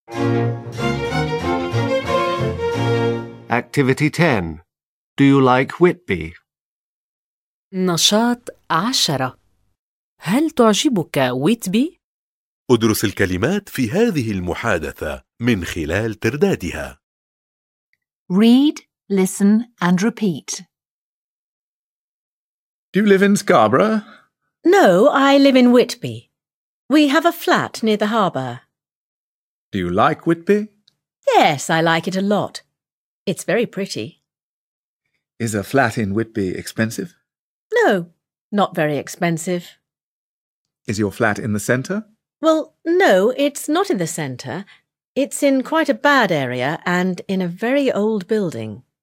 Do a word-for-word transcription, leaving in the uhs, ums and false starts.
Activity ten. Do you like Whitby? نشاط عشرة. هل تعجبك ويتبي؟ ادرس الكلمات في هذه المحادثة من خلال تردادها. Read, listen and repeat. Do you live in Scarborough? No, I live in Whitby. We have a flat near the harbour. Do you like Whitby? Yes, I like it a lot. It's very pretty. Is a flat in Whitby expensive? No, not very expensive. Is your flat in the centre? Well, no, it's not in the centre. It's in quite a bad area and in a very old building.